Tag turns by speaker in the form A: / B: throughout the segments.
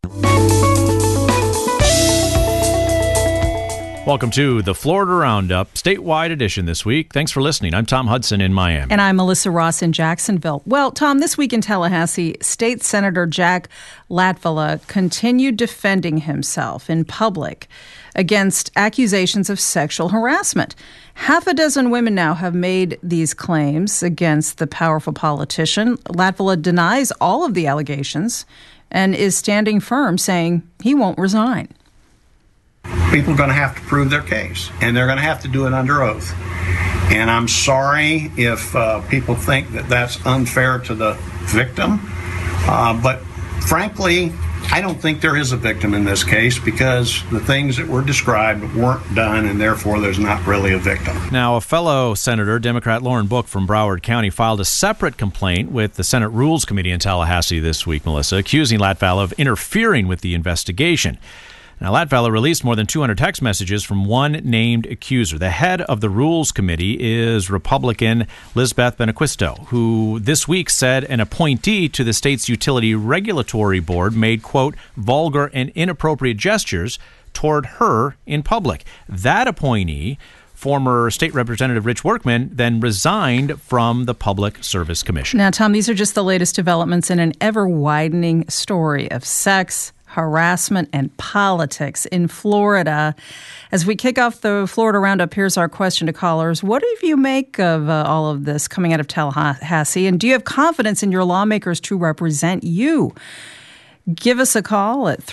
A: Welcome to the Florida Roundup, statewide edition this week. Thanks for listening. I'm Tom Hudson in Miami.
B: And I'm Melissa Ross in Jacksonville. Well, Tom, this week in Tallahassee, State Senator Jack Latvala continued defending himself in public against accusations of sexual harassment. Half a dozen women now have made these claims against the powerful politician. Latvala denies all of the allegations and is standing firm, saying he won't resign.
C: People are going to have to prove their case, and they're going to have to do it under oath. And I'm sorry if people think that that's unfair to the victim. But frankly, I don't think there is a victim in this case because the things that were described weren't done, and therefore there's not really a victim.
A: Now, a fellow senator, Democrat Lauren Book from Broward County, filed a separate complaint with the Senate Rules Committee in Tallahassee this week, Melissa, accusing Latvala of interfering with the investigation. Now, Latvala released more than 200 text messages from one named accuser. The head of the Rules Committee is Republican Lizbeth Benaquisto, who this week said an appointee to the state's Utility Regulatory Board made, quote, vulgar and inappropriate gestures toward her in public. That appointee, former State Representative Rich Workman, then resigned from the Public Service Commission.
B: Now, Tom, these are just the latest developments in an ever-widening story of sex, harassment, and politics in Florida. As we kick off the Florida Roundup, here's our question to callers. What do you make of all of this coming out of Tallahassee? And do you have confidence in your lawmakers to represent you? Give us a call at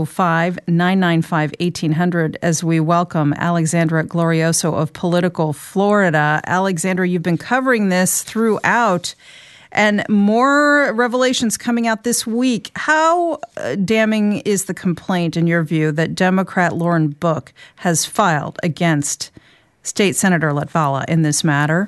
B: 305-995-1800 as we welcome Alexandra Glorioso of Political Florida. Alexandra, you've been covering this throughout, and more revelations coming out this week. How damning is the complaint, in your view, that Democrat Lauren Book has filed against State Senator Latvala in this matter?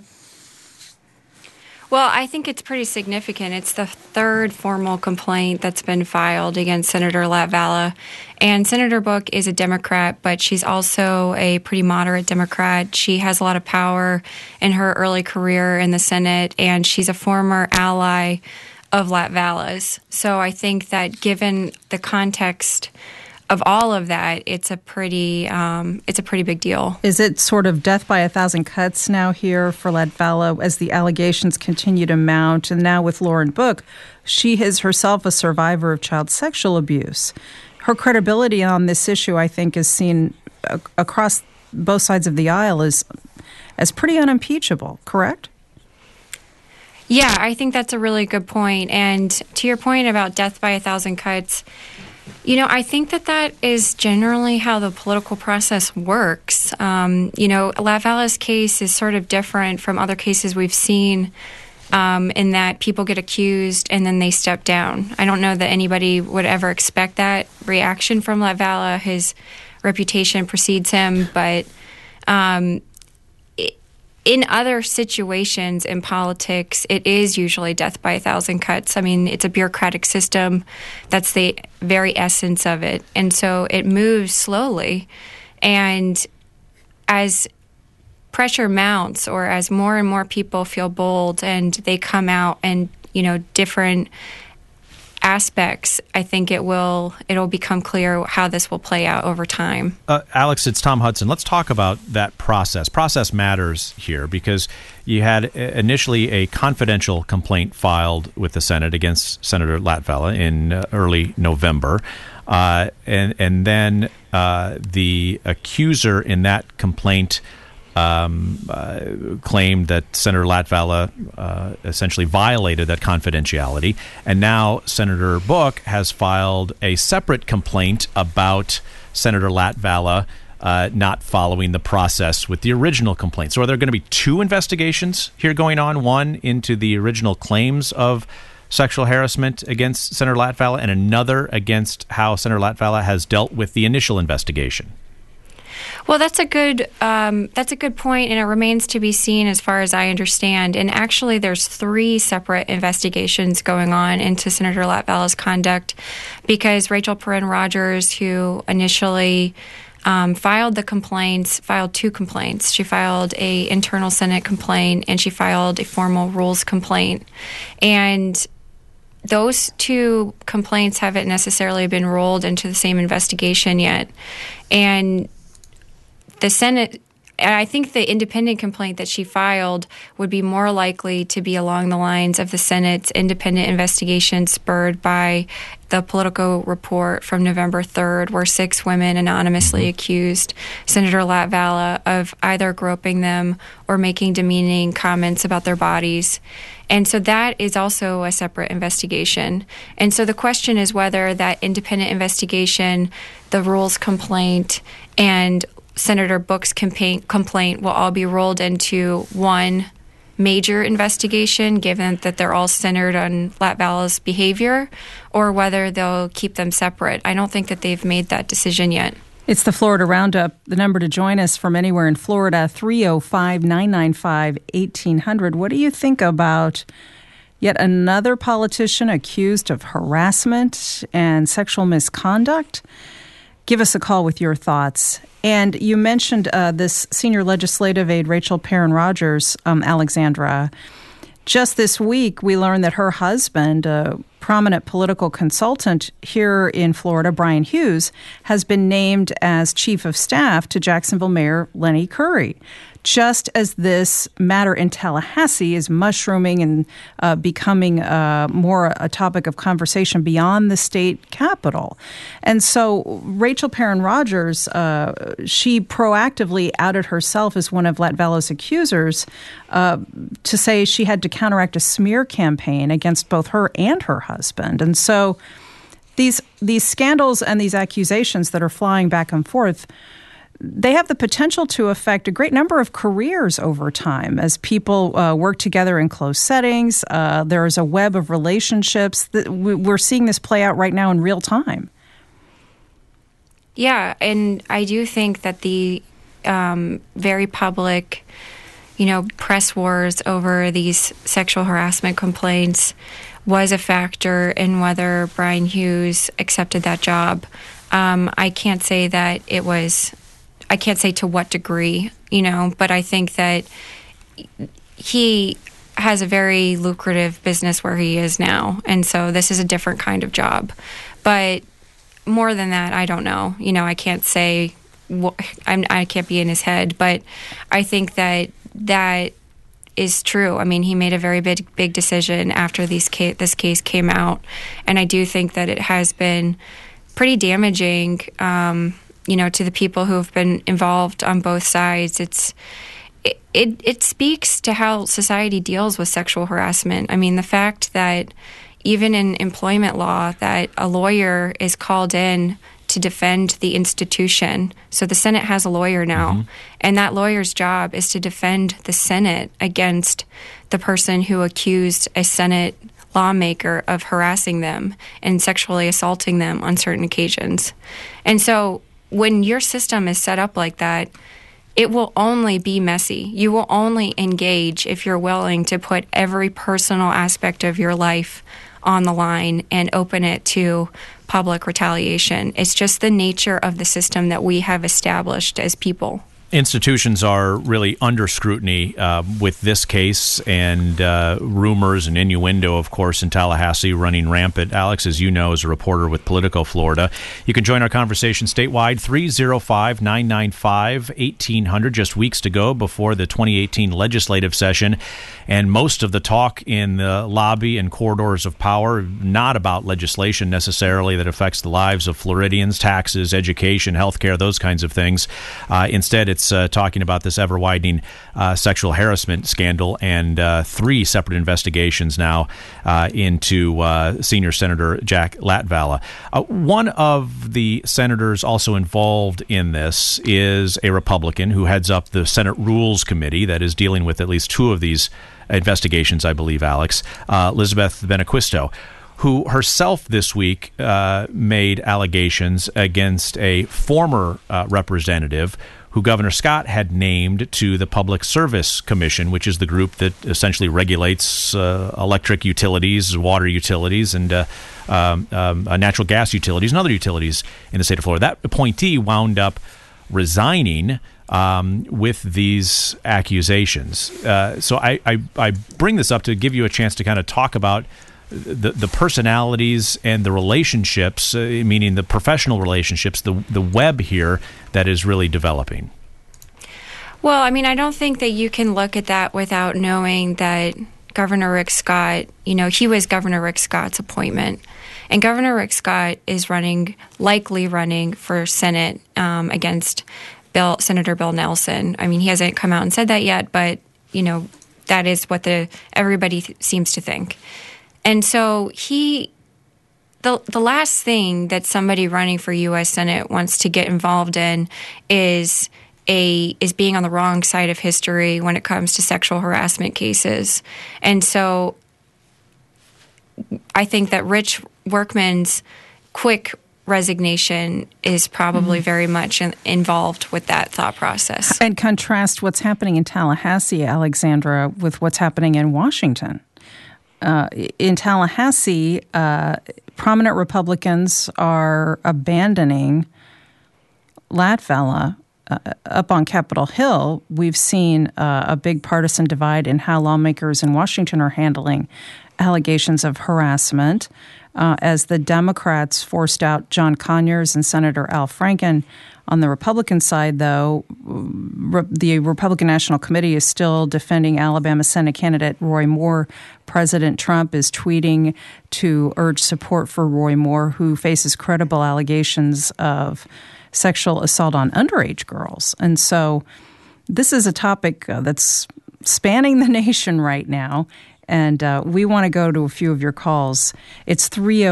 D: Well, I think it's pretty significant. It's the third formal complaint that's been filed against Senator Latvala. And Senator Book is a Democrat, but she's also a pretty moderate Democrat. She has a lot of power in her early career in the Senate, and she's a former ally of Latvala's. So I think that given the context of all of that, it's a pretty big deal.
B: Is it sort of death by a thousand cuts now here for Latvala as the allegations continue to mount? And now with Lauren Book, she is herself a survivor of child sexual abuse. Her credibility on this issue, I think, is seen across both sides of the aisle as pretty unimpeachable, correct?
D: Yeah, I think that's a really good point. And to your point about death by a thousand cuts, you know, I think that is generally how the political process works. Latvala's case is sort of different from other cases we've seen in that people get accused and then they step down. I don't know that anybody would ever expect that reaction from Latvala. His reputation precedes him, but in other situations in politics, it is usually death by a thousand cuts. I mean, it's a bureaucratic system. That's the very essence of it. And so it moves slowly. And as pressure mounts, or as more and more people feel bold and they come out and, different aspects, I think it'll become clear how this will play out over time.
A: Alex, it's Tom Hudson. Let's talk about that process. Process matters here because you had initially a confidential complaint filed with the Senate against Senator Latvala in early November. And then the accuser in that complaint claimed that Senator Latvala essentially violated that confidentiality. And now Senator Book has filed a separate complaint about Senator Latvala not following the process with the original complaint. So are there going to be two investigations here going on, one into the original claims of sexual harassment against Senator Latvala and another against how Senator Latvala has dealt with the initial investigation?
D: Well, that's a good point, and it remains to be seen as far as I understand. And actually, there's 3 separate investigations going on into Senator Latvala's conduct because Rachel Perrin Rogers, who initially filed 2 complaints. She filed a internal Senate complaint, and she filed a formal rules complaint. And those two complaints haven't necessarily been rolled into the same investigation yet. And the Senate, I think the independent complaint that she filed would be more likely to be along the lines of the Senate's independent investigation spurred by the Politico report from November 3rd, where 6 women anonymously accused Senator Latvala of either groping them or making demeaning comments about their bodies. And so that is also a separate investigation. And so the question is whether that independent investigation, the rules complaint, and Senator Book's complaint will all be rolled into one major investigation, given that they're all centered on Latvala's behavior, or whether they'll keep them separate. I don't think that they've made that decision yet.
B: It's the Florida Roundup. The number to join us from anywhere in Florida, 305-995-1800. What do you think about yet another politician accused of harassment and sexual misconduct? Give us a call with your thoughts. And you mentioned this senior legislative aide, Rachel Perrin-Rogers, Alexandra. Just this week, we learned that her husband, a prominent political consultant here in Florida, Brian Hughes, has been named as chief of staff to Jacksonville Mayor Lenny Curry. Just as this matter in Tallahassee is mushrooming and becoming more a topic of conversation beyond the state capitol. And so Rachel Perrin-Rogers, she proactively outed herself as one of Latvala's accusers to say she had to counteract a smear campaign against both her and her husband. And so these scandals and these accusations that are flying back and forth, they have the potential to affect a great number of careers over time as people work together in close settings. There is a web of relationships that we're seeing this play out right now in real time.
D: Yeah, and I do think that the very public, press wars over these sexual harassment complaints was a factor in whether Brian Hughes accepted that job. I can't say that it was. I can't say to what degree, but I think that he has a very lucrative business where he is now. And so this is a different kind of job. But more than that, I don't know. I can't say, I can't be in his head. But I think that is true. I mean, he made a very big decision after this case came out. And I do think that it has been pretty damaging, to the people who have been involved on both sides. It speaks to how society deals with sexual harassment. I mean, the fact that even in employment law, that a lawyer is called in to defend the institution. So the Senate has a lawyer now, and that lawyer's job is to defend the Senate against the person who accused a Senate lawmaker of harassing them and sexually assaulting them on certain occasions. And so when your system is set up like that, it will only be messy. You will only engage if you're willing to put every personal aspect of your life on the line and open it to public retaliation. It's just the nature of the system that we have established as people.
A: Institutions are really under scrutiny with this case and rumors and innuendo, of course, in Tallahassee running rampant. Alex, as you know, is a reporter with Politico Florida. You can join our conversation statewide, 305-995-1800, just weeks to go before the 2018 legislative session. And most of the talk in the lobby and corridors of power, not about legislation necessarily that affects the lives of Floridians, taxes, education, healthcare, those kinds of things. Instead, it's talking about this ever-widening sexual harassment scandal and 3 separate investigations now into Senior Senator Jack Latvala. One of the senators also involved in this is a Republican who heads up the Senate Rules Committee that is dealing with at least 2 of these investigations, I believe, Alex, Elizabeth Benaquisto, who herself this week made allegations against a former representative who Governor Scott had named to the Public Service Commission, which is the group that essentially regulates electric utilities, water utilities, and natural gas utilities and other utilities in the state of Florida. That appointee wound up resigning with these accusations. So I bring this up to give you a chance to kind of talk about the personalities and the relationships, meaning the professional relationships, the web here that is really developing?
D: Well, I mean, I don't think that you can look at that without knowing that Governor Rick Scott, he was Governor Rick Scott's appointment. And Governor Rick Scott is likely running for Senate against Senator Bill Nelson. I mean, he hasn't come out and said that yet, but, that is what everybody seems to think. And so the last thing that somebody running for U.S. Senate wants to get involved in is being on the wrong side of history when it comes to sexual harassment cases. And so I think that Rich Workman's quick resignation is probably very much involved with that thought process.
B: And contrast what's happening in Tallahassee, Alexandra, with what's happening in Washington. In Tallahassee, prominent Republicans are abandoning Latvala. Up on Capitol Hill, we've seen a big partisan divide in how lawmakers in Washington are handling allegations of harassment. As the Democrats forced out John Conyers and Senator Al Franken. On the Republican side, though, the Republican National Committee is still defending Alabama Senate candidate Roy Moore. President Trump is tweeting to urge support for Roy Moore, who faces credible allegations of sexual assault on underage girls. And so this is a topic that's spanning the nation right now. And we want to go to a few of your calls. It's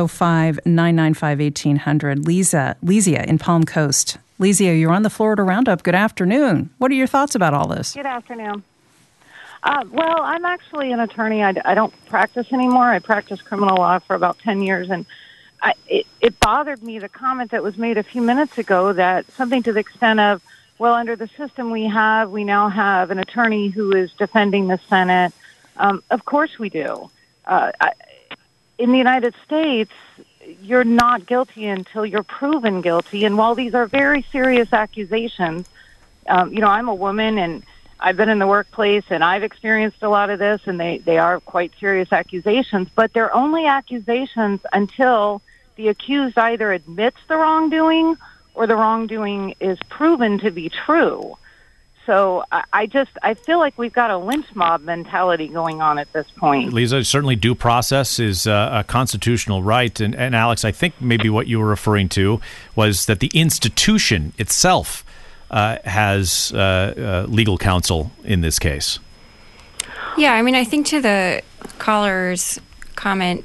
B: 305-995-1800. Lesia in Palm Coast. Lesia, you're on the Florida Roundup. Good afternoon. What are your thoughts about all this?
E: Good afternoon. Well, I'm actually an attorney. I don't practice anymore. I practiced criminal law for about 10 years, and it bothered me, the comment that was made a few minutes ago, that something to the extent of, well, under the system we now have an attorney who is defending the Senate. Of course we do. In the United States, you're not guilty until you're proven guilty. And while these are very serious accusations, I'm a woman and I've been in the workplace and I've experienced a lot of this, and they are quite serious accusations, but they're only accusations until the accused either admits the wrongdoing or the wrongdoing is proven to be true. So I feel like we've got a lynch mob mentality going on at this point.
A: Lisa, certainly due process is a constitutional right. And Alex, I think maybe what you were referring to was that the institution itself has legal counsel in this case.
D: Yeah, I mean, I think to the caller's comment,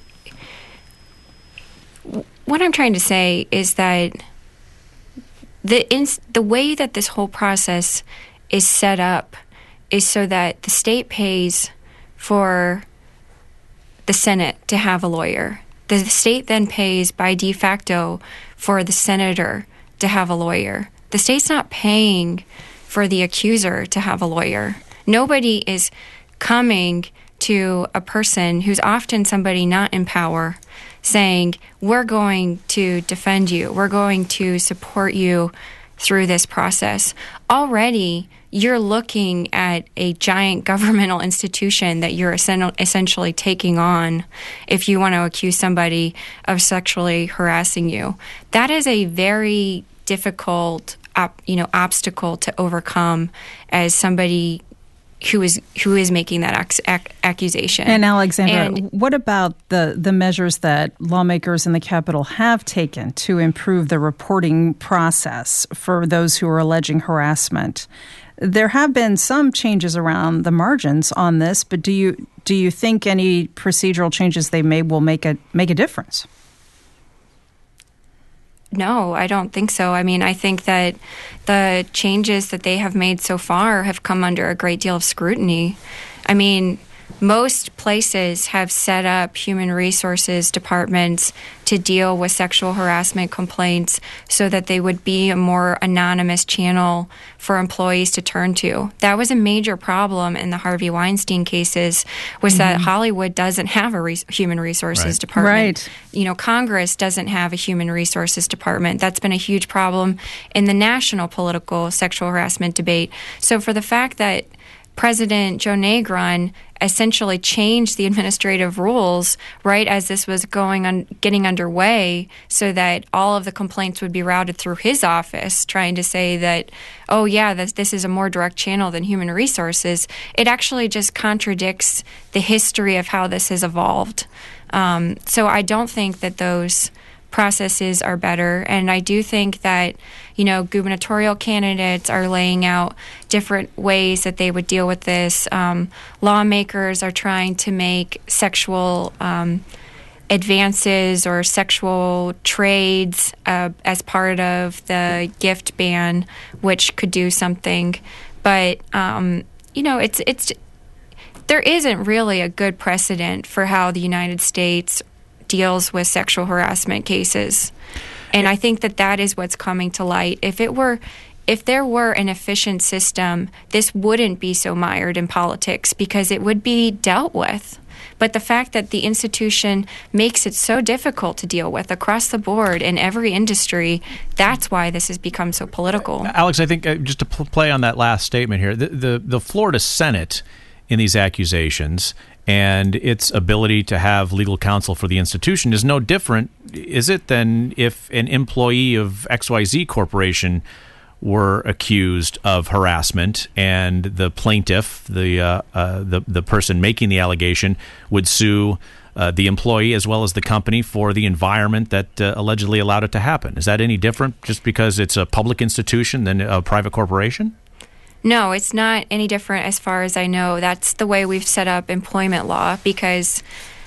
D: what I'm trying to say is that the way that this whole process is set up is so that the state pays for the Senate to have a lawyer. The state then pays by de facto for the senator to have a lawyer. The state's not paying for the accuser to have a lawyer. Nobody is coming to a person who's often somebody not in power saying, we're going to defend you, we're going to support you through this process. Already, you're looking at a giant governmental institution that you're essentially taking on if you want to accuse somebody of sexually harassing you. That is a very difficult, obstacle to overcome as somebody who is making that accusation.
B: And Alexandra, what about the measures that lawmakers in the Capitol have taken to improve the reporting process for those who are alleging harassment? There have been some changes around the margins on this, but do you think any procedural changes they made will make a difference?
D: No, I don't think so. I mean, I think that the changes that they have made so far have come under a great deal of scrutiny. I mean, most places have set up human resources departments to deal with sexual harassment complaints so that they would be a more anonymous channel for employees to turn to. That was a major problem in the Harvey Weinstein cases, was that Hollywood doesn't have a human resources department.
B: Right.
D: Congress doesn't have a human resources department. That's been a huge problem in the national political sexual harassment debate. So for the fact that President Joe Negron essentially changed the administrative rules right as this was getting underway, so that all of the complaints would be routed through his office, trying to say that, oh yeah, this is a more direct channel than human resources. It actually just contradicts the history of how this has evolved. So I don't think that those processes are better, and I do think that gubernatorial candidates are laying out different ways that they would deal with this. Lawmakers are trying to make sexual advances or sexual trades as part of the gift ban, which could do something. But it's there isn't really a good precedent for how the United States deals with sexual harassment cases. And I think that is what's coming to light. If there were an efficient system, this wouldn't be so mired in politics because it would be dealt with. But the fact that the institution makes it so difficult to deal with across the board in every industry, that's why this has become so political.
A: Alex, I think just to play on that last statement here, the Florida Senate in these accusations and its ability to have legal counsel for the institution is no different, is it, than if an employee of XYZ Corporation were accused of harassment and the plaintiff, the person making the allegation, would sue the employee as well as the company for the environment that allegedly allowed it to happen. Is that any different just because it's a public institution than a private corporation?
D: No, it's not any different as far as I know. That's the way we've set up employment law because,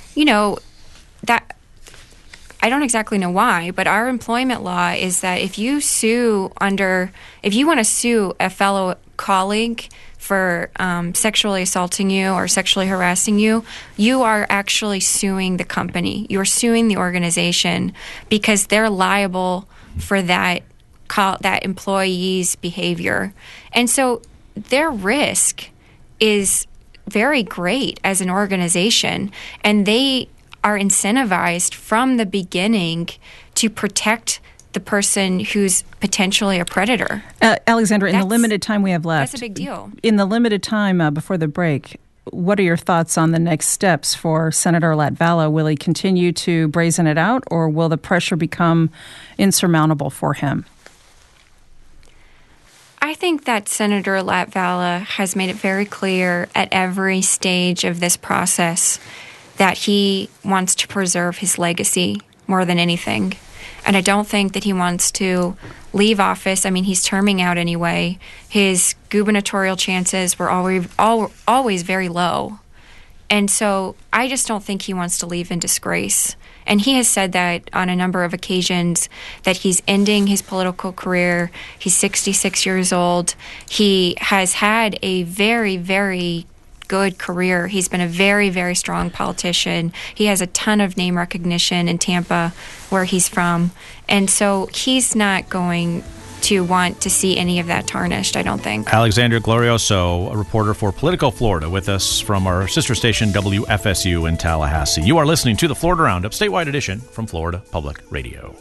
D: that I don't exactly know why, but our employment law is that if you want to sue a fellow colleague for sexually assaulting you or sexually harassing you, you are actually suing the company. You're suing the organization because they're liable for that employee's behavior. And so their risk is very great as an organization, and they are incentivized from the beginning to protect the person who's potentially a predator.
B: Alexandra, in the limited time we have left,
D: that's a big deal.
B: In the limited time before the break, what are your thoughts on the next steps for Senator Latvala? Will he continue to brazen it out, or will the pressure become insurmountable for him?
D: I think that Senator Latvala has made it very clear at every stage of this process that he wants to preserve his legacy more than anything. And I don't think that he wants to leave office. I mean, he's terming out anyway. His gubernatorial chances were always very low. And so I just don't think he wants to leave in disgrace. And he has said that on a number of occasions that he's ending his political career. He's 66 years old. He has had a very, very good career. He's been a very, very strong politician. He has a ton of name recognition in Tampa, where he's from. And so he's not going to want to see any of that tarnished, I don't think.
A: Alexandra Glorioso, a reporter for Politico Florida, with us from our sister station WFSU in Tallahassee. You are listening to the Florida Roundup, statewide edition from Florida Public Radio.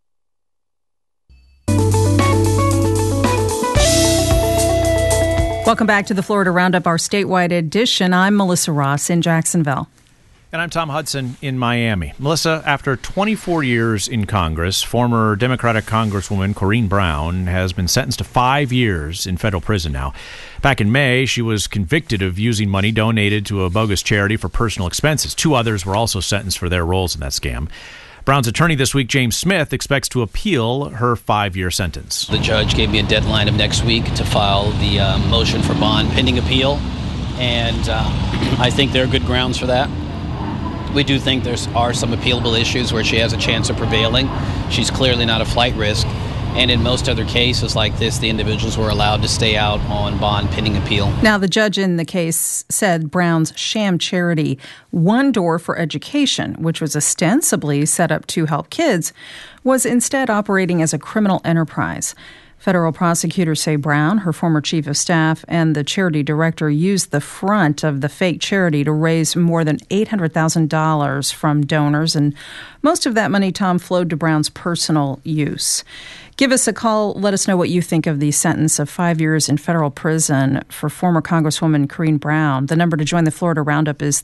B: Welcome back to the Florida Roundup, our statewide edition. I'm Melissa Ross in Jacksonville.
A: And I'm Tom Hudson in Miami. Melissa, after 24 years in Congress, former Democratic Congresswoman Corrine Brown has been sentenced to 5 years in federal prison now. Back in May, she was convicted of using money donated to a bogus charity for personal expenses. 2 others were also sentenced for their roles in that scam. Brown's attorney this week, James Smith, expects to appeal her 5-year sentence.
F: The judge gave me a deadline of next week to file the motion for bond pending appeal, and I think there are good grounds for that. We do think there are some appealable issues where she has a chance of prevailing. She's clearly not a flight risk. And in most other cases like this, the individuals were allowed to stay out on bond pending appeal.
B: Now, the judge in the case said Brown's sham charity, One Door for Education, which was ostensibly set up to help kids, was instead operating as a criminal enterprise. Federal prosecutors say Brown, her former chief of staff, and the charity director used the front of the fake charity to raise more than $800,000 from donors, and most of that money, Tom, flowed to Brown's personal use. Give us a call. Let us know what you think of the sentence of 5 years in federal prison for former Congresswoman Corrine Brown. The number to join the Florida Roundup is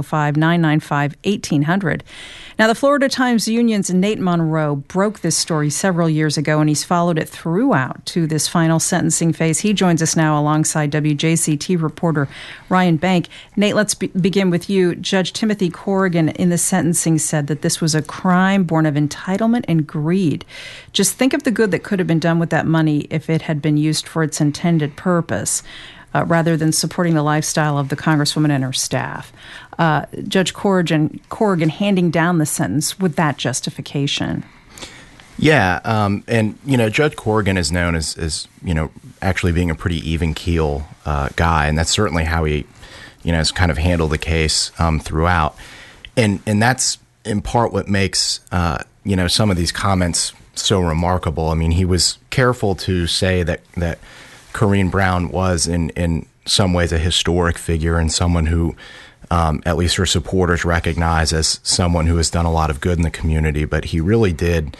B: 305-995-1800. Now, the Florida Times-Union's Nate Monroe broke this story several years ago, and he's followed it throughout to this final sentencing phase. He joins us now alongside WJCT reporter Ryan Bank. Nate, let's begin with you. Judge Timothy Corrigan in the sentencing said that this was a crime born of entitlement and greed. Just think of the good that could have been done with that money if it had been used for its intended purpose, rather than supporting the lifestyle of the Congresswoman and her staff. Judge Corrigan handing down the sentence with that justification.
G: Yeah, and, Judge Corrigan is known as actually being a pretty even keel guy, and that's certainly how he, has kind of handled the case throughout. And that's in part what makes, some of these comments so remarkable. I mean, he was careful to say that Corrine Brown was in some ways a historic figure and someone who at least her supporters recognize as someone who has done a lot of good in the community. But he really did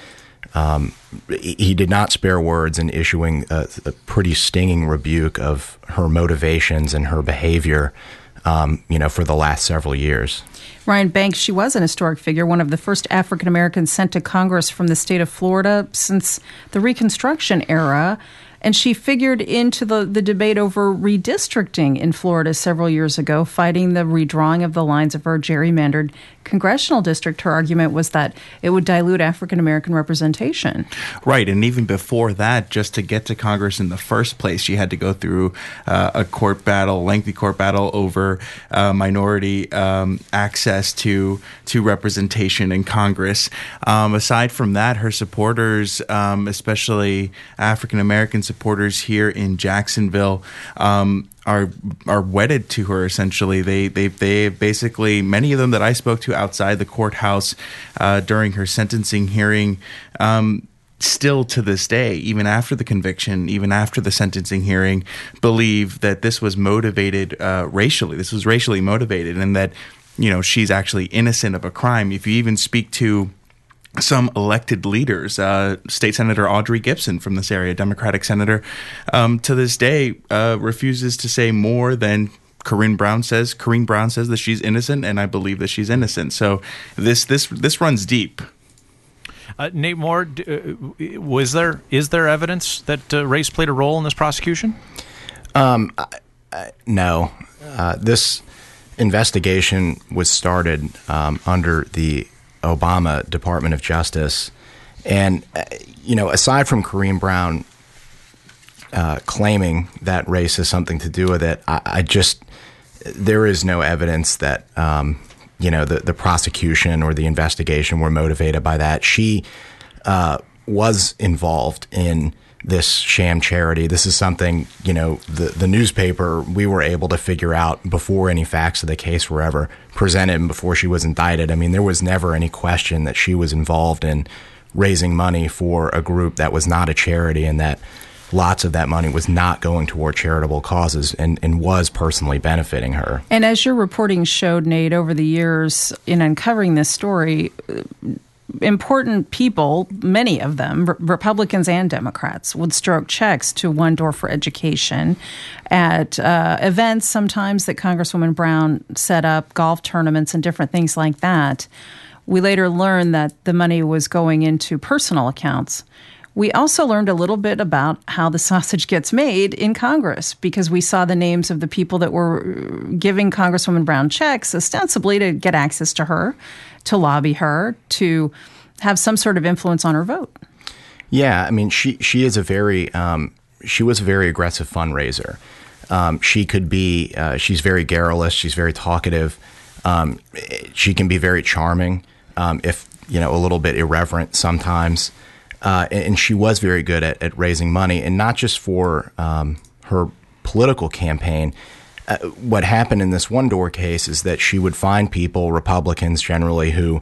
G: he did not spare words in issuing a pretty stinging rebuke of her motivations and her behavior for the last several years.
B: Ryan Banks, she was an historic figure, one of the first African Americans sent to Congress from the state of Florida since the Reconstruction era. And she figured into the debate over redistricting in Florida several years ago, fighting the redrawing of the lines of her gerrymandered congressional district. Her argument was that it would dilute African-American representation.
H: Right, and even before that, just to get to Congress in the first place, she had to go through a lengthy court battle over minority access to representation in Congress. Aside from that, her supporters, especially African-American supporters here in Jacksonville, are wedded to her. Essentially, they basically, many of them that I spoke to outside the courthouse during her sentencing hearing, still to this day, even after the conviction, even after the sentencing hearing, believe that this was motivated racially. This was racially motivated, and that she's actually innocent of a crime. If you even speak to some elected leaders, State Senator Audrey Gibson from this area, Democratic senator, to this day refuses to say more than Corrine Brown says. Corrine Brown says that she's innocent, and I believe that she's innocent. So this runs deep.
A: Nate Moore, is there evidence that race played a role in this prosecution?
G: No. This investigation was started under the Obama Department of Justice. And, aside from Corrine Brown claiming that race has something to do with it, there is no evidence that, the prosecution or the investigation were motivated by that. She was involved in this sham charity. This is something, the newspaper, we were able to figure out before any facts of the case were ever presented and before she was indicted. I mean, there was never any question that she was involved in raising money for a group that was not a charity, and that lots of that money was not going toward charitable causes and was personally benefiting her.
B: And as your reporting showed, Nate, over the years in uncovering this story, important people, many of them, Republicans and Democrats, would stroke checks to One Door for Education at events sometimes that Congresswoman Brown set up, golf tournaments and different things like that. We later learned that the money was going into personal accounts. We also learned a little bit about how the sausage gets made in Congress, because we saw the names of the people that were giving Congresswoman Brown checks ostensibly to get access to her, to lobby her, to have some sort of influence on her vote.
G: Yeah, I mean, she was a very aggressive fundraiser. She could be, she's very garrulous, she's very talkative. She can be very charming, if, a little bit irreverent sometimes. And she was very good at raising money, and not just for her political campaign. What happened in this One Door case is that she would find people, Republicans generally, who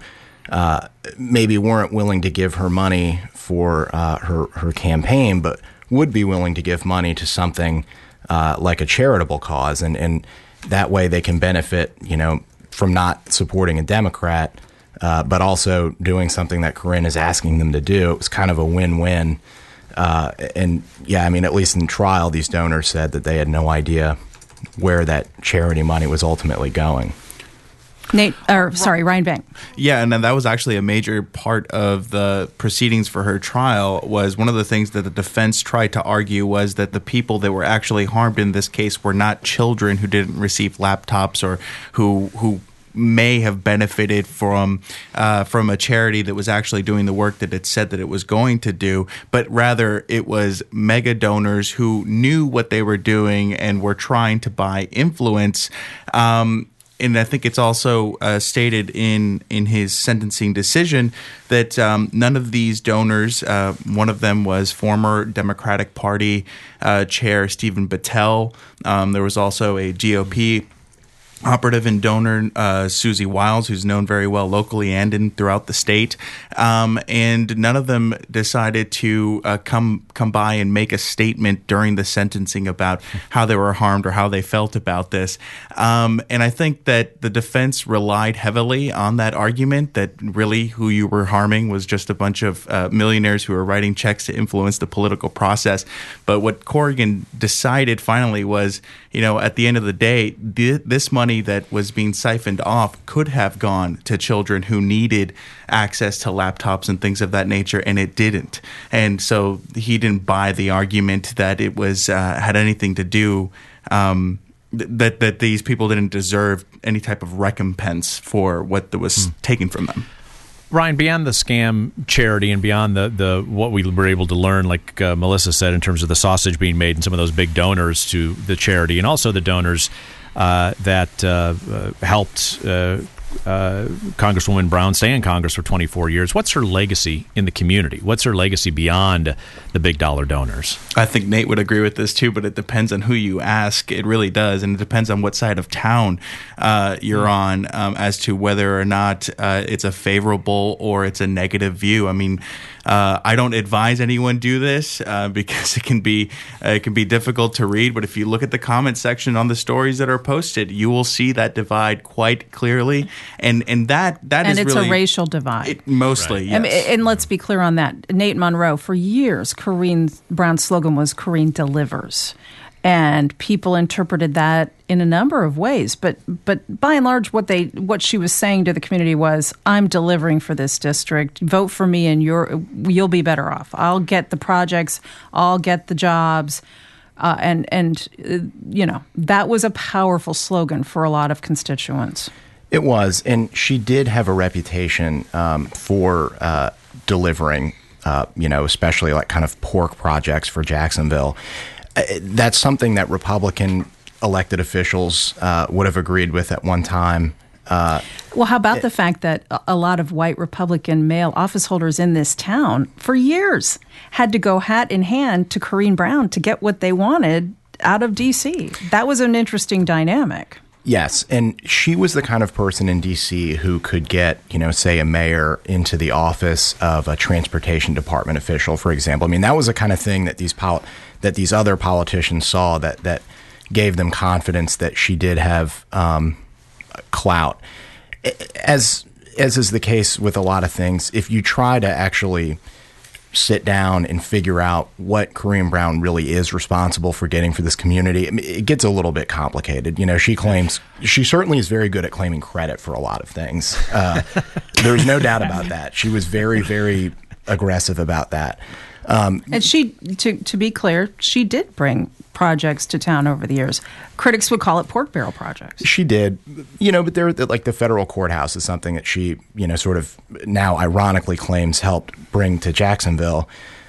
G: maybe weren't willing to give her money for her campaign, but would be willing to give money to something like a charitable cause, and that way they can benefit, from not supporting a Democrat, but also doing something that Corinne is asking them to do. It was kind of a win-win. And yeah, I mean, at least in trial, these donors said that they had no idea where that charity money was ultimately going.
B: Ryan Bank.
H: Yeah, and then that was actually a major part of the proceedings for her trial. Was one of the things that the defense tried to argue was that the people that were actually harmed in this case were not children who didn't receive laptops or who may have benefited from a charity that was actually doing the work that it said that it was going to do, but rather it was mega donors who knew what they were doing and were trying to buy influence. And I think it's also stated in his sentencing decision that none of these donors, one of them was former Democratic Party Chair Stephen Battelle. There was also a GOP operative and donor, Susie Wiles, who's known very well locally and throughout the state. And none of them decided to come by and make a statement during the sentencing about how they were harmed or how they felt about this. And I think that the defense relied heavily on that argument that really who you were harming was just a bunch of millionaires who were writing checks to influence the political process. But what Corrigan decided finally was, at the end of the day, this money that was being siphoned off could have gone to children who needed access to laptops and things of that nature, and it didn't. And so he didn't buy the argument that it was had anything to do that these people didn't deserve any type of recompense for what was taken from them.
A: Ryan, beyond the scam charity and beyond the what we were able to learn, like Melissa said, in terms of the sausage being made and some of those big donors to the charity, and also the donors that helped Congresswoman Brown stay in Congress for 24 years. What's her legacy in the community? What's her legacy beyond the big dollar donors?
H: I think Nate would agree with this too, but it depends on who you ask. It really does, and it depends on what side of town you're on as to whether or not it's a favorable or it's a negative view. I mean, I don't advise anyone do this because it can be difficult to read. But if you look at the comment section on the stories that are posted, you will see that divide quite clearly, and that
B: and
H: is
B: it's
H: really
B: a racial divide.
H: Mostly,
B: right.
H: yes.
B: And let's be clear on that. Nate Monroe, for years, Corinne Brown's slogan was "Corinne delivers." And people interpreted that in a number of ways, but by and large, what she was saying to the community was, "I'm delivering for this district. Vote for me, and you'll be better off. I'll get the projects, I'll get the jobs," and that was a powerful slogan for a lot of constituents.
G: It was, and she did have a reputation for delivering, especially like kind of pork projects for Jacksonville. That's something that Republican elected officials would have agreed with at one time.
B: Well, how about the fact that a lot of white Republican male office holders in this town for years had to go hat in hand to Corinne Brown to get what they wanted out of D.C.? That was an interesting dynamic.
G: Yes, and she was the kind of person in D.C. who could get, say a mayor into the office of a transportation department official, for example. I mean, that was the kind of thing that these other politicians saw that gave them confidence that she did have clout. As is the case with a lot of things, if you try to actually sit down and figure out what Corinne Brown really is responsible for getting for this community, it gets a little bit complicated. She claims she certainly is very good at claiming credit for a lot of things. There's no doubt about that. She was very, very aggressive about that.
B: And she, to be clear, she did bring projects to town over the years. Critics would call it pork barrel projects.
G: She did, but there, like the federal courthouse is something that she, sort of now ironically claims helped bring to Jacksonville.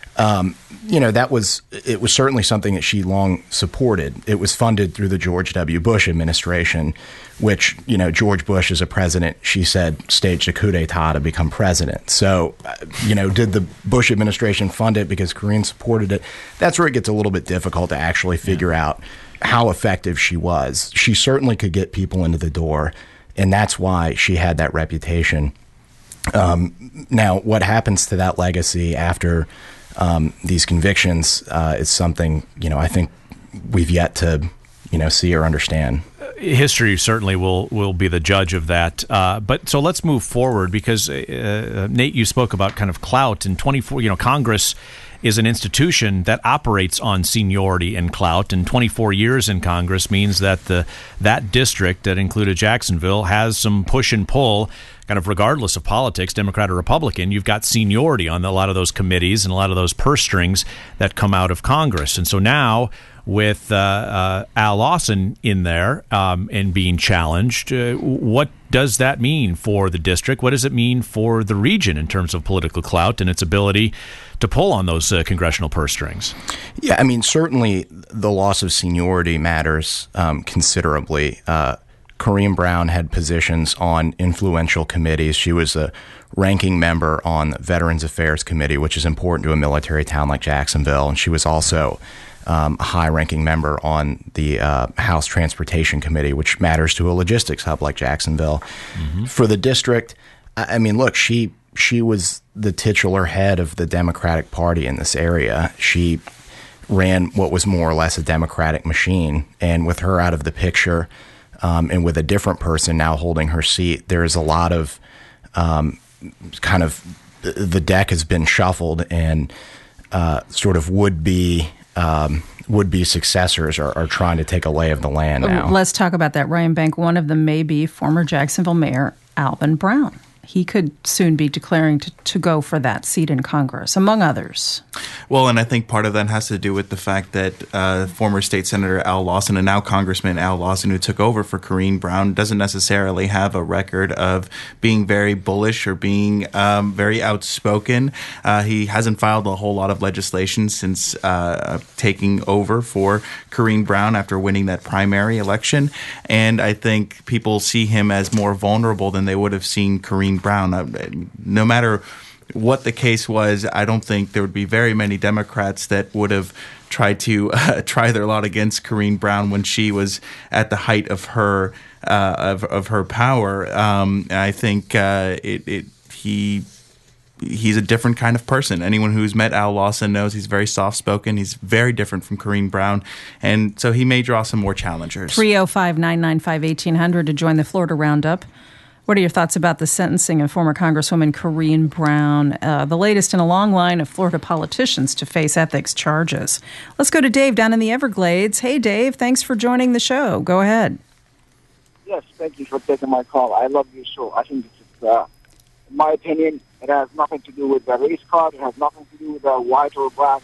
G: It was certainly something that she long supported. It was funded through the George W. Bush administration, which, George Bush as a president, she said, staged a coup d'etat to become president. So, did the Bush administration fund it because Corinne supported it? That's where it gets a little bit difficult to actually figure out how effective she was. She certainly could get people into the door, and that's why she had that reputation. Now, what happens to that legacy after these convictions is something, I think we've yet to, see or understand.
A: History certainly will be the judge of that. But so let's move forward because, Nate, you spoke about kind of clout. In 24, Congress is an institution that operates on seniority and clout, and 24 years in Congress means that that district that included Jacksonville has some push and pull, kind of regardless of politics, Democrat or Republican. You've got seniority on a lot of those committees and a lot of those purse strings that come out of Congress. And so now, with Al Lawson in there and being challenged, what does that mean for the district? What does it mean for the region in terms of political clout and its ability to pull on those congressional purse strings?
G: Yeah, I mean, certainly the loss of seniority matters considerably. Corrine Brown had positions on influential committees. She was a ranking member on the Veterans Affairs Committee, which is important to a military town like Jacksonville, and she was also a high-ranking member on the House Transportation Committee, which matters to a logistics hub like Jacksonville. Mm-hmm. For the district, I mean, look, she was the titular head of the Democratic Party in this area. She ran what was more or less a Democratic machine, and with her out of the picture and with a different person now holding her seat, there is a lot of kind of the deck has been shuffled, and sort of would-be successors are trying to take a lay of the land now.
B: Let's talk about that. Ryan Bank, one of them may be former Jacksonville Mayor Alvin Brown. He could soon be declaring to go for that seat in Congress, among others.
H: Well, and I think part of that has to do with the fact that former State Senator Al Lawson and now Congressman Al Lawson, who took over for Corrine Brown, doesn't necessarily have a record of being very bullish or being very outspoken. He hasn't filed a whole lot of legislation since taking over for Corrine Brown after winning that primary election. And I think people see him as more vulnerable than they would have seen Corrine Brown. No matter what the case was, I don't think there would be very many Democrats that would have tried to try their lot against Corrine Brown when she was at the height of her her power. I think he's a different kind of person. Anyone who's met Al Lawson knows he's very soft-spoken. He's very different from Corrine Brown, and so he may draw some more challengers.
B: 305-995-1800 to join the Florida Roundup. What are your thoughts about the sentencing of former Congresswoman Corrine Brown, the latest in a long line of Florida politicians to face ethics charges? Let's go to Dave down in the Everglades. Hey, Dave, thanks for joining the show. Go ahead.
I: Yes, thank you for taking my call. I love your show. I think it's, in my opinion, it has nothing to do with the race card. It has nothing to do with white or black.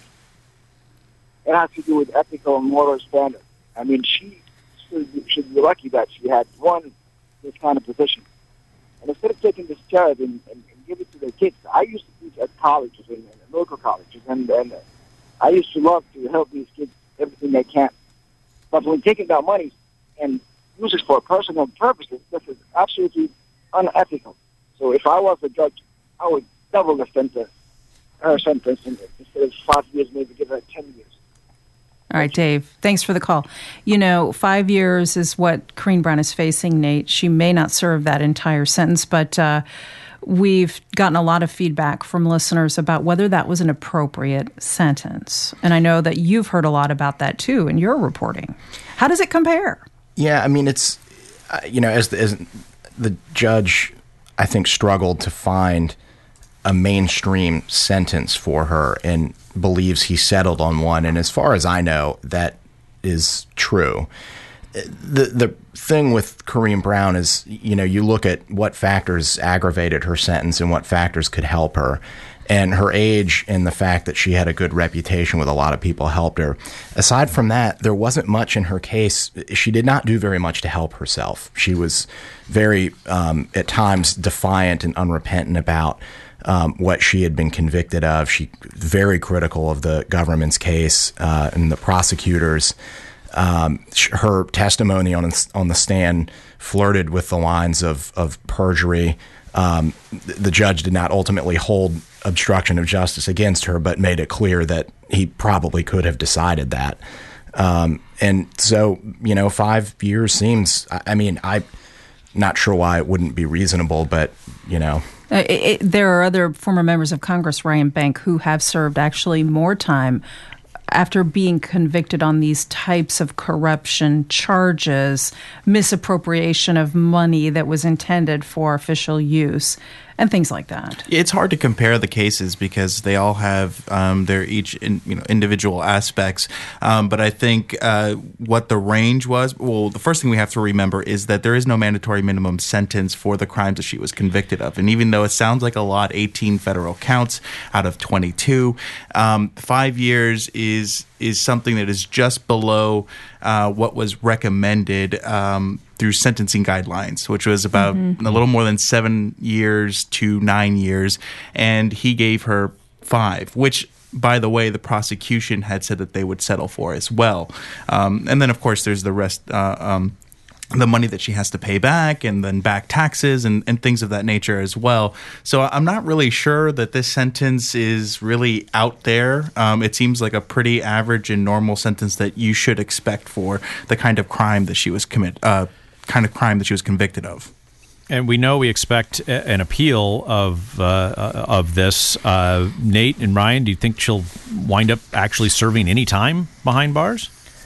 I: It has to do with ethical and moral standards. I mean, she should be lucky that she had won this kind of position. And instead of taking this charity and give it to the kids, I used to teach at colleges and local colleges, and I used to love to help these kids everything they can. But when taking that money and use it for personal purposes, this is absolutely unethical. So if I was a judge, I would double the sentence, her sentence, and instead of 5 years, maybe give her 10 years.
B: All right, Dave, thanks for the call. 5 years is what Corrine Brown is facing, Nate. She may not serve that entire sentence, but we've gotten a lot of feedback from listeners about whether that was an appropriate sentence. And I know that you've heard a lot about that, too, in your reporting. How does it compare?
G: Yeah, I mean, it's, as the judge, I think, struggled to find a mainstream sentence for her and believes he settled on one. And as far as I know, that is true. The thing with Corrine Brown is, you look at what factors aggravated her sentence and what factors could help her. And her age and the fact that she had a good reputation with a lot of people helped her. Aside from that, there wasn't much in her case. She did not do very much to help herself. She was very, at times, defiant and unrepentant about what she had been convicted of. She very critical of the government's case and the prosecutors. Her testimony on the stand flirted with the lines of perjury. The judge did not ultimately hold obstruction of justice against her, but made it clear that he probably could have decided that. And so, 5 years seems, I'm not sure why it wouldn't be reasonable, but,
B: There are other former members of Congress, Ryan Bank, who have served actually more time after being convicted on these types of corruption charges, misappropriation of money that was intended for official use, and things like that.
H: It's hard to compare the cases because they all have their individual aspects. But I think what the range was, well, the first thing we have to remember is that there is no mandatory minimum sentence for the crimes that she was convicted of. And even though it sounds like a lot, 18 federal counts out of 22, 5 years is something that is just below what was recommended through sentencing guidelines, which was about a little more than 7 years to 9 years. And he gave her 5, which, by the way, the prosecution had said that they would settle for as well. And then, of course, there's the rest, the money that she has to pay back, and then back taxes and things of that nature as well. So I'm not really sure that this sentence is really out there. It seems like a pretty average and normal sentence that you should expect for the kind of crime that she was convicted of.
A: And we know we expect an appeal of this. Nate and Ryan, do you think she'll wind up actually serving any time behind bars?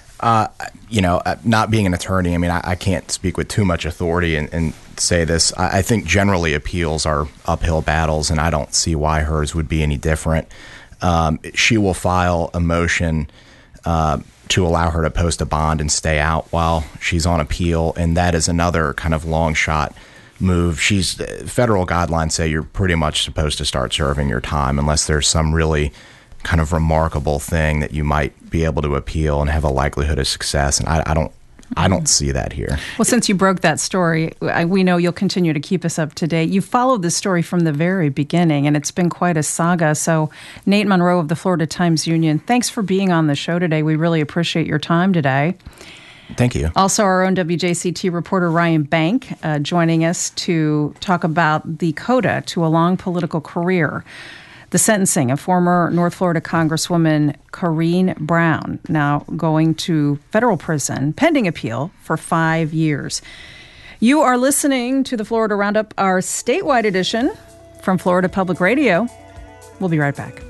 G: Not being an attorney, I mean, I can't speak with too much authority and say this. I think generally appeals are uphill battles, and I don't see why hers would be any different. She will file a motion to allow her to post a bond and stay out while she's on appeal, and that is another kind of long shot move. Federal guidelines say you're pretty much supposed to start serving your time unless there's some really kind of remarkable thing that you might be able to appeal and have a likelihood of success. And I don't see that here.
B: Well, since you broke that story, we know you'll continue to keep us up to date. You followed this story from the very beginning, and it's been quite a saga. So, Nate Monroe of the Florida Times-Union, thanks for being on the show today. We really appreciate your time today.
G: Thank you.
B: Also, our own WJCT reporter Ryan Bank joining us to talk about the coda to a long political career. The sentencing of former North Florida Congresswoman Corrine Brown, now going to federal prison pending appeal for 5 years. You are listening to the Florida Roundup, our statewide edition from Florida Public Radio. We'll be right back.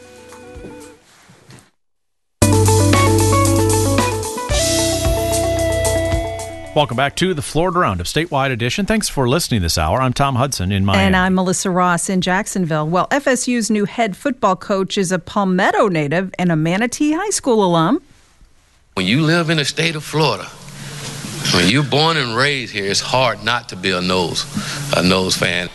A: Welcome back to the Florida Roundup Statewide Edition. Thanks for listening this hour. I'm Tom Hudson in Miami.
B: And I'm Melissa Ross in Jacksonville. Well, FSU's new head football coach is a Palmetto native and a Manatee High School alum.
J: When you live in the state of Florida, when you're born and raised here, it's hard not to be a nose fan.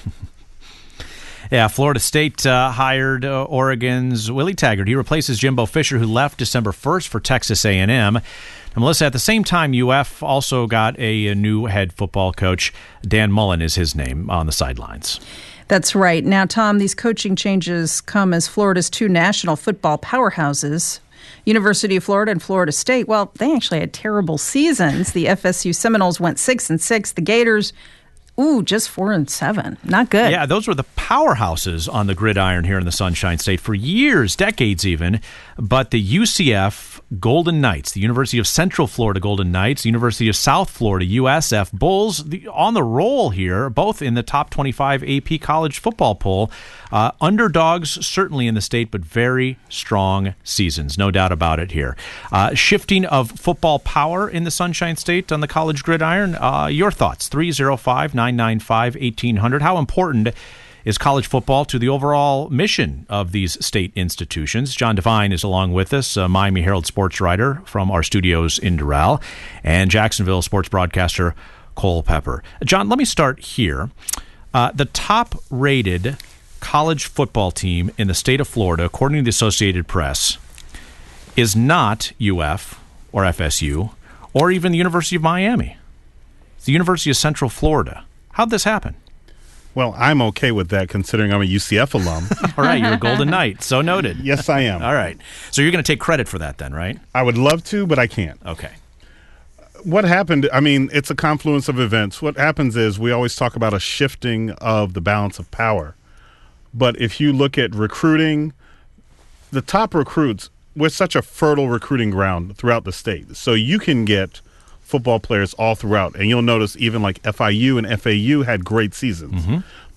A: Yeah, Florida State hired Oregon's Willie Taggart. He replaces Jimbo Fisher, who left December 1st for Texas A&M. And Melissa, at the same time, UF also got a new head football coach. Dan Mullen is his name on the sidelines.
B: That's right. Now, Tom, these coaching changes come as Florida's two national football powerhouses, University of Florida and Florida State, well, they actually had terrible seasons. The FSU Seminoles went 6-6. The Gators, just 4-7. Not good.
A: Yeah, those were the powerhouses on the gridiron here in the Sunshine State for years, decades even. But the UCF Golden Knights, the University of Central Florida Golden Knights, the University of South Florida USF Bulls, on the roll here, both in the top 25 AP college football poll. Underdogs certainly in the state, but very strong seasons, no doubt about it here. Shifting of football power in the Sunshine State on the college gridiron. Your thoughts, 305-995-1800. How important is college football to the overall mission of these state institutions? John Devine is along with us, a Miami Herald sports writer from our studios in Doral, and Jacksonville sports broadcaster Cole Pepper. John, let me start here. The top-rated college football team in the state of Florida, according to the Associated Press, is not UF or FSU or even the University of Miami. It's the University of Central Florida. How'd this happen?
K: Well, I'm okay with that considering I'm a UCF alum.
A: All right, you're a Golden Knight. So noted.
K: Yes, I am.
A: All right. So you're going to take credit for that then, right?
K: I would love to, but I can't.
A: Okay.
K: What happened, I mean, it's a confluence of events. What happens is we always talk about a shifting of the balance of power. But if you look at recruiting, the top recruits, we're such a fertile recruiting ground throughout the state. So you can get football players all throughout. And you'll notice even like FIU and FAU had great seasons. Mm-hmm.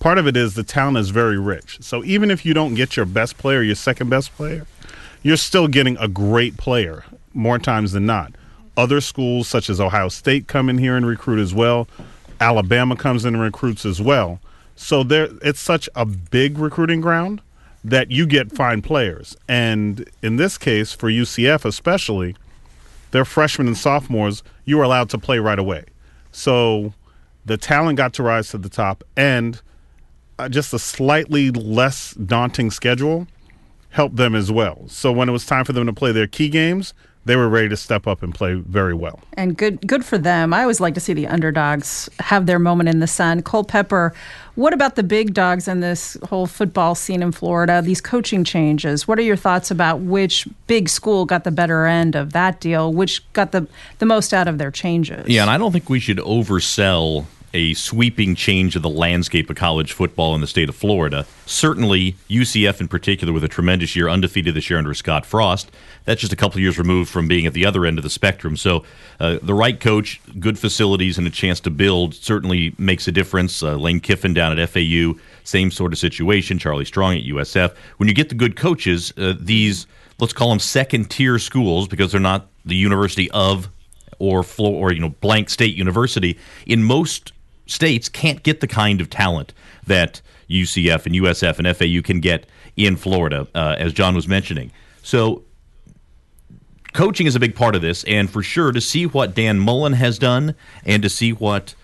K: part of it is the talent is very rich. So even if you don't get your best player, your second best player, you're still getting a great player more times than not. Other schools such as Ohio State come in here and recruit as well. Alabama comes in and recruits as well. So it's such a big recruiting ground that you get fine players. And in this case, for UCF especially, their freshmen and sophomores, you were allowed to play right away. So the talent got to rise to the top, and just a slightly less daunting schedule helped them as well. So when it was time for them to play their key games, they were ready to step up and play very well.
B: And good for them. I always like to see the underdogs have their moment in the sun. Culpepper, what about the big dogs in this whole football scene in Florida, these coaching changes? What are your thoughts about which big school got the better end of that deal, which got the most out of their changes?
L: Yeah, and I don't think we should oversell a sweeping change of the landscape of college football in the state of Florida. Certainly, UCF in particular, with a tremendous year, undefeated this year under Scott Frost. That's just a couple of years removed from being at the other end of the spectrum. So the right coach, good facilities, and a chance to build certainly makes a difference. Lane Kiffin down at FAU, same sort of situation. Charlie Strong at USF. When you get the good coaches, these, let's call them second-tier schools, because they're not the University of or blank state university, in most states can't get the kind of talent that UCF and USF and FAU can get in Florida, as John was mentioning. So coaching is a big part of this, and for sure to see what Dan Mullen has done and to see what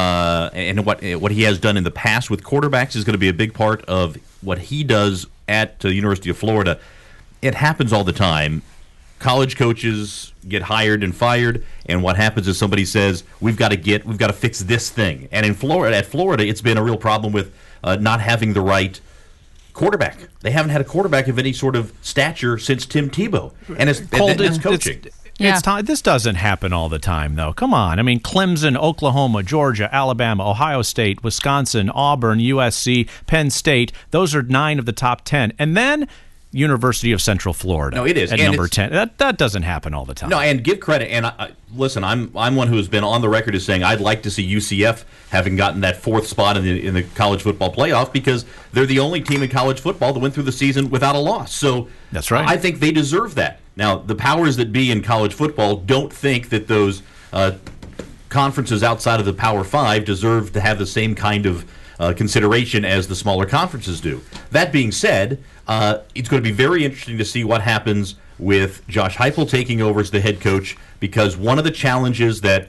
L: he has done in the past with quarterbacks is going to be a big part of what he does at the University of Florida. It happens all the time. College coaches get hired and fired, and what happens is somebody says, we've got to fix this thing. And at Florida, it's been a real problem with not having the right quarterback. They haven't had a quarterback of any sort of stature since Tim Tebow, and it's coaching.
A: This doesn't happen all the time, though. Come on. I mean, Clemson, Oklahoma, Georgia, Alabama, Ohio State, Wisconsin, Auburn, USC, Penn State. Those are 9 of the top 10. And then University of Central Florida.
L: No, it is.
A: At number 10. That doesn't happen all the time.
L: No, and give credit. And listen, I'm one who has been on the record as saying I'd like to see UCF having gotten that 4th spot in the college football playoff, because they're the only team in college football that went through the season without a loss. So
A: that's right.
L: I think they deserve that. Now, the powers that be in college football don't think that those conferences outside of the Power 5 deserve to have the same kind of consideration as the smaller conferences do. That being said, it's going to be very interesting to see what happens with Josh Heupel taking over as the head coach, because one of the challenges that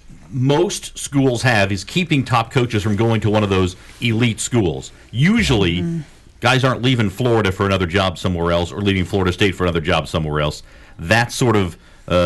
L: most schools have is keeping top coaches from going to one of those elite schools. Usually, guys aren't leaving Florida for another job somewhere else or leaving Florida State for another job somewhere else. That's sort of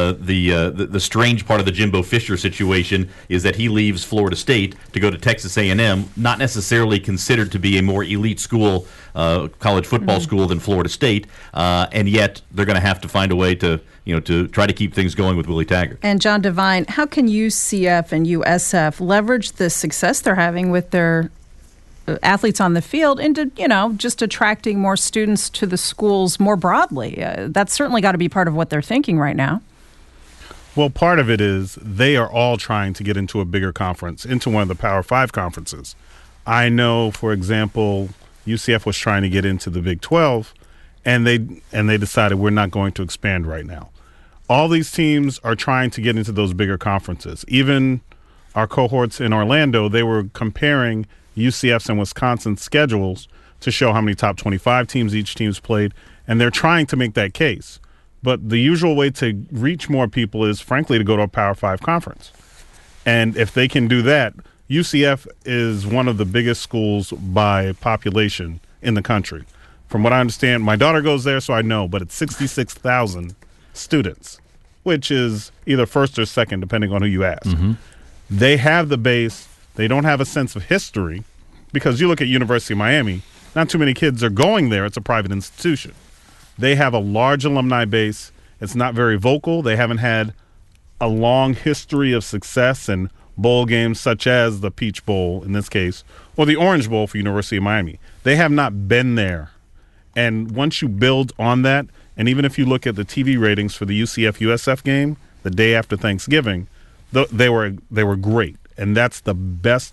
L: the strange part of the Jimbo Fisher situation, is that he leaves Florida State to go to Texas A&M, not necessarily considered to be a more elite school, college football school than Florida State, and yet they're going to have to find a way to try to keep things going with Willie Taggart.
B: And John Devine, how can UCF and USF leverage the success they're having with their athletes on the field into, just attracting more students to the schools more broadly? That's certainly got to be part of what they're thinking right now.
K: Well, part of it is they are all trying to get into a bigger conference, into one of the Power 5 conferences. I know, for example, UCF was trying to get into the Big 12, and they decided we're not going to expand right now. All these teams are trying to get into those bigger conferences. Even our cohorts in Orlando, they were comparing UCF's and Wisconsin's schedules to show how many top 25 teams each team's played, and they're trying to make that case. But the usual way to reach more people is, frankly, to go to a Power 5 conference. And if they can do that, UCF is one of the biggest schools by population in the country. From what I understand, my daughter goes there, so I know, but it's 66,000 students, which is either first or second, depending on who you ask. Mm-hmm. They have the base. They don't have a sense of history, because you look at University of Miami, not too many kids are going there. It's a private institution. They have a large alumni base. It's not very vocal. They haven't had a long history of success in bowl games such as the Peach Bowl in this case, or the Orange Bowl for University of Miami. They have not been there. And once you build on that, and even if you look at the TV ratings for the UCF-USF game the day after Thanksgiving, they were great. And that's the best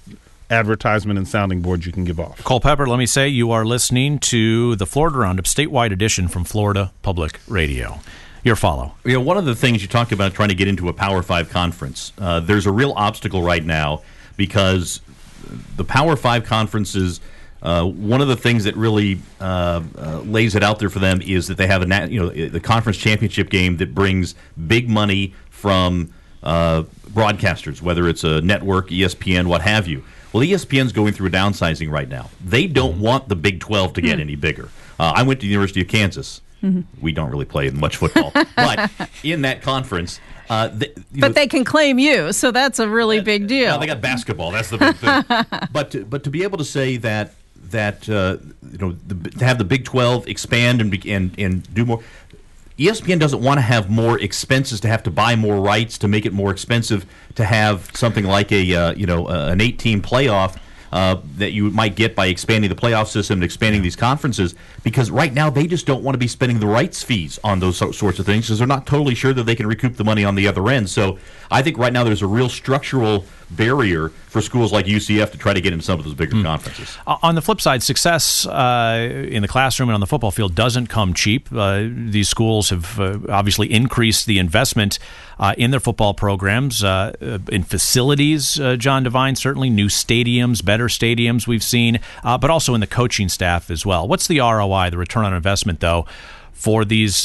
K: advertisement and sounding board you can give off.
A: Cole Pepper, let me say you are listening to the Florida Roundup statewide edition from Florida Public Radio. Your follow.
L: One of the things you talked about trying to get into a Power 5 conference, there's a real obstacle right now because the Power 5 conferences, one of the things that really lays it out there for them is that they have the conference championship game that brings big money from broadcasters, whether it's a network, ESPN, what have you. Well, ESPN's going through a downsizing right now. They don't want the Big 12 to get any bigger. I went to the University of Kansas. We don't really play much football, but in that conference,
B: they can claim you, so that's a really big deal.
L: Well, they got basketball. That's the big thing. but to be able to say that to have the Big 12 expand and do more. ESPN doesn't want to have more expenses to have to buy more rights to make it more expensive to have something like an 8-team playoff that you might get by expanding the playoff system and expanding these conferences, because right now they just don't want to be spending the rights fees on those sorts of things because they're not totally sure that they can recoup the money on the other end. So I think right now there's a real structural barrier for schools like UCF to try to get into some of those bigger conferences.
A: On the flip side, success in the classroom and on the football field doesn't come cheap. These schools have obviously increased the investment in their football programs, in facilities, John Devine, certainly new stadiums, better stadiums we've seen, but also in the coaching staff as well. What's the ROI, the return on investment, though, for these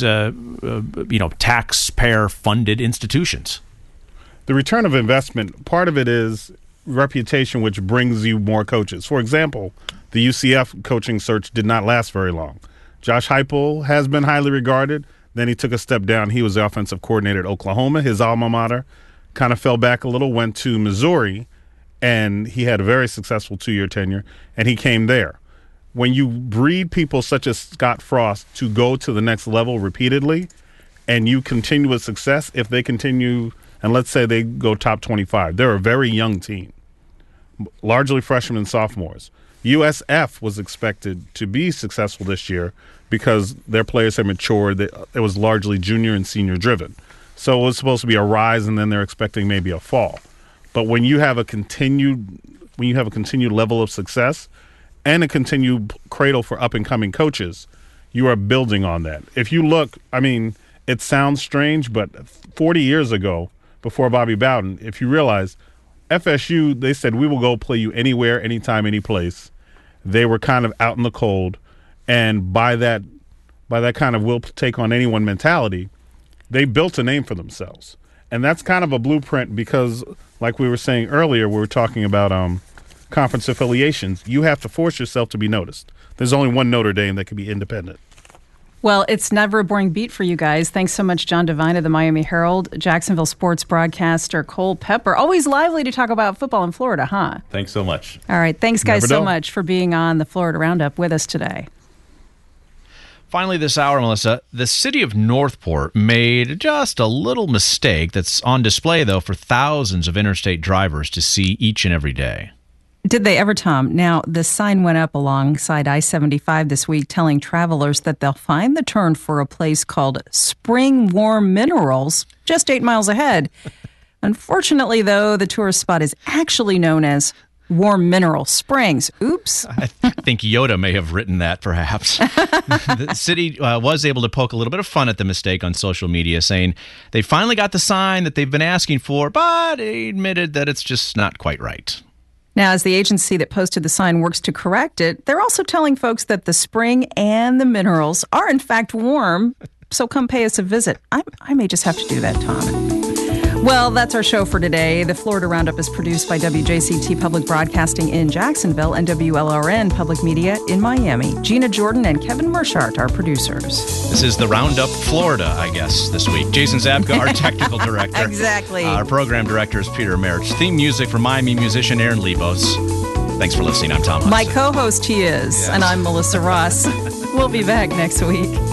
A: taxpayer-funded institutions?
K: The return of investment, part of it is reputation, which brings you more coaches. For example, the UCF coaching search did not last very long. Josh Heupel has been highly regarded. Then he took a step down. He was the offensive coordinator at Oklahoma. His alma mater kind of fell back a little, went to Missouri, and he had a very successful 2-year tenure, and he came there. When you breed people such as Scott Frost to go to the next level repeatedly, and you continue with success, if they continue, and let's say they go top 25, they're a very young team, largely freshmen and sophomores. USF was expected to be successful this year because their players had matured. It was largely junior and senior driven. So it was supposed to be a rise, and then they're expecting maybe a fall. But when you have a continued level of success and a continued cradle for up-and-coming coaches, you are building on that. If you look, it sounds strange, but 40 years ago, before Bobby Bowden, if you realize, FSU, they said, we will go play you anywhere, anytime, any place. They were kind of out in the cold, and by that kind of we'll take on anyone mentality, they built a name for themselves. And that's kind of a blueprint because, like we were saying earlier, we were talking about conference affiliations. You have to force yourself to be noticed. There's only one Notre Dame that can be independent.
B: Well, it's never a boring beat for you guys. Thanks so much, John Devine of the Miami Herald, Jacksonville sports broadcaster Cole Pepper. Always lively to talk about football in Florida, huh?
L: Thanks so much.
B: All right. Thanks, guys, so much for being on the Florida Roundup with us today.
A: Finally this hour, Melissa, the city of Northport made just a little mistake that's on display, though, for thousands of interstate drivers to see each and every day.
B: Did they ever, Tom? Now, the sign went up alongside I-75 this week telling travelers that they'll find the turn for a place called Spring Warm Minerals just 8 miles ahead. Unfortunately, though, the tourist spot is actually known as Warm Mineral Springs. Oops.
A: I think Yoda may have written that, perhaps. The city was able to poke a little bit of fun at the mistake on social media, saying they finally got the sign that they've been asking for, but they admitted that it's just not quite right.
B: Now, as the agency that posted the sign works to correct it, they're also telling folks that the spring and the minerals are, in fact, warm. So come pay us a visit. I may just have to do that, Tom. Well, that's our show for today. The Florida Roundup is produced by WJCT Public Broadcasting in Jacksonville and WLRN Public Media in Miami. Gina Jordan and Kevin Mershart are producers.
A: This is the Roundup Florida, I guess, this week. Jason Zabka, our technical director.
B: Exactly.
A: Our program director is Peter Merch. Theme music from Miami musician Aaron Lebos. Thanks for listening. I'm Tom Hudson.
B: My co-host he is, yes. And I'm Melissa Ross. We'll be back next week.